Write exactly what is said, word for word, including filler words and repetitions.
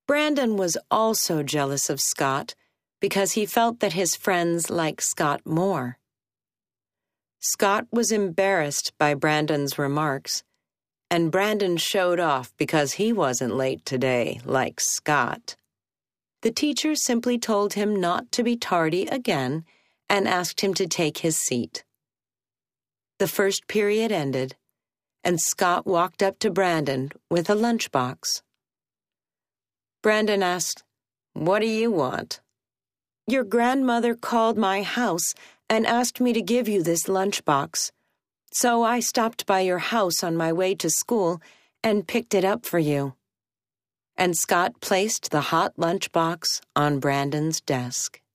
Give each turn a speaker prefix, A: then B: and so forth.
A: Brandon was also jealous of Scott because he felt that his friends liked Scott more. Scott was embarrassed by Brandon's remarks, and Brandon showed off because he wasn't late today like Scott. The teacher simply told him not to be tardy again and asked him to take his seat. The first period ended, and Scott walked up to Brandon with a lunchbox. Brandon asked, "What do you want?" "Your grandmother called my house and asked me to give you this lunchbox. So I stopped by your house on my way to school and picked it up for you." And Scott placed the hot lunchbox on Brandon's desk.